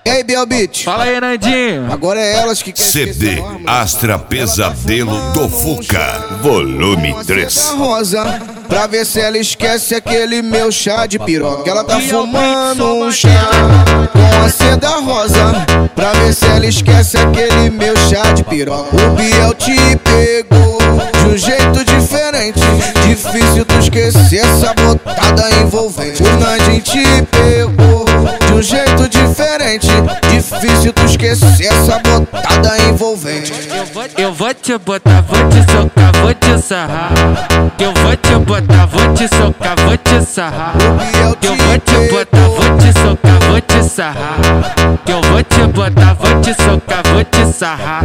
E aí, Belbit? Fala aí, Nandinho. Agora é elas que querem CD Astra Pesadelo do Fuca, volume 3. Rosa, pra ver se ela esquece aquele meu chá de piroca. Ela tá fumando um chá com a seda rosa, pra ver se ela esquece aquele meu chá de piroca. O Biel te pegou de um jeito diferente, difícil tu esquecer essa botada envolvente. O Nandinho te pegou de um jeito diferente, difícil tu esquecer essa botada envolvente. Eu vou te botar, vou te socar, vou te sarrar. Eu vou te botar, vou te socar, vou te sarrar. Eu vou te botar, vou te socar, vou te sarrar. Eu vou te botar, vou te socar, vou te sarrar.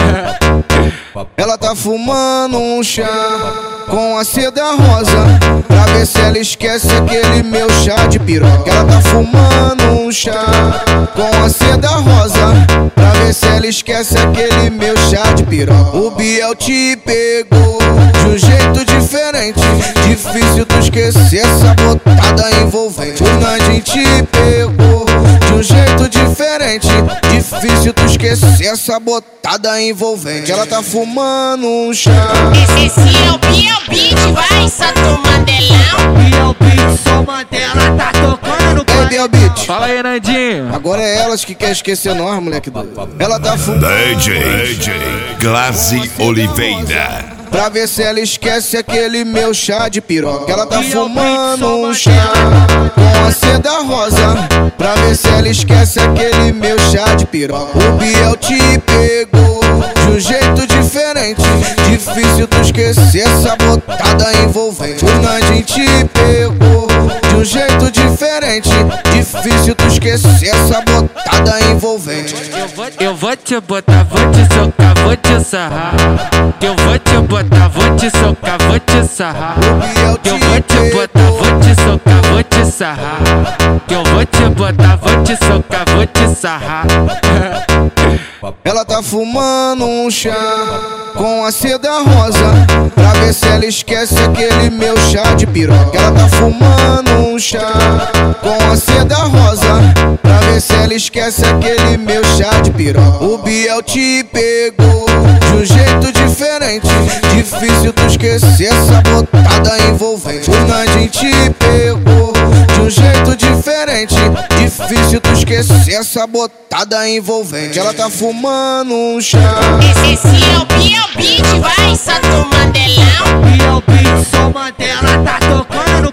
Ela tá fumando um chá com a seda rosa, pra ver se ela esquece aquele meu chá de piroca. Ela tá fumando um chá com a seda rosa, pra ver se ela esquece aquele meu chá de piroca. O Biel te pegou de um jeito diferente, difícil tu esquecer essa botada envolvente. O Nandinho te pegou de um jeito diferente, difícil tu esquecer essa botada envolvente. Ela tá fumando um chá. Esse é o Biel Beat, vai, Santo Mandelão. Biel Beat, só Mandela tá tocando no Ei, Belbit? Fala aí, Nandinho. Agora é elas que querem esquecer nós, moleque doido. Ela tá fumando DJ Glaze Oliveira, pra ver se ela esquece aquele meu chá de piroca. Ela tá fumando um chá com a seda rosa, pra ver se ela esquece aquele meu chá de piroca. O Biel te pegou de um jeito diferente, difícil tu esquecer essa botada envolvente. O Nandinho te pegou de um jeito diferente, difícil tu esquecer essa botada envolvente. Eu vou te botar, vou te socar, vou te sarrar. Eu vou te botar, vou te socar, vou te sarrar. Eu vou te botar, vou te socar, vou te sarrar. Eu vou te botar, vou te socar, vou te sarrar. Ela tá fumando um chá com a seda rosa, pra ver se ela esquece aquele meu chá de piroca. Ela tá fumando um chá com a seda rosa, pra ver se ela esquece aquele meu chá de piroca. O Biel te pegou de um jeito diferente, difícil tu esquecer essa botada envolvente. O Nandinho te pegou de um jeito diferente, difícil tu esquecer essa botada envolvente. Ela tá fumando um chá. Esse é o Biel Beat, vai, Santo Mandelão. Biel Beat, só Mandela tá tocando no